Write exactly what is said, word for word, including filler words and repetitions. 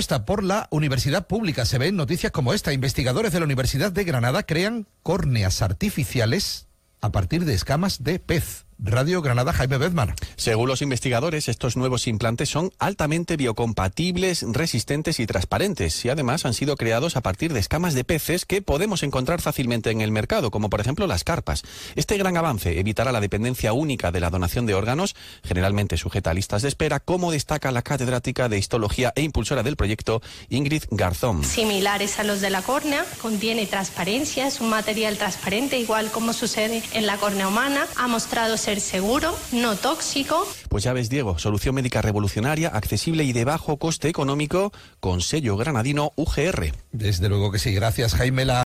apuesta por la universidad pública. Se ven noticias como esta. Investigadores de la Universidad de Granada crean córneas artificiales a partir de escamas de pez. Radio Granada, Jaime Bedmar. Según los investigadores, estos nuevos implantes son altamente biocompatibles, resistentes y transparentes, y además han sido creados a partir de escamas de peces que podemos encontrar fácilmente en el mercado, como por ejemplo las carpas. Este gran avance evitará la dependencia única de la donación de órganos, generalmente sujeta a listas de espera, como destaca la catedrática de histología e impulsora del proyecto, Ingrid Garzón. Similares a los de la córnea, contiene transparencia, es un material transparente, igual como sucede en la córnea humana, ha mostrado ser seguro, no tóxico. Pues ya ves, Diego, solución médica revolucionaria, accesible y de bajo coste económico, con sello granadino U G R. Desde luego que sí, gracias, Jaime. La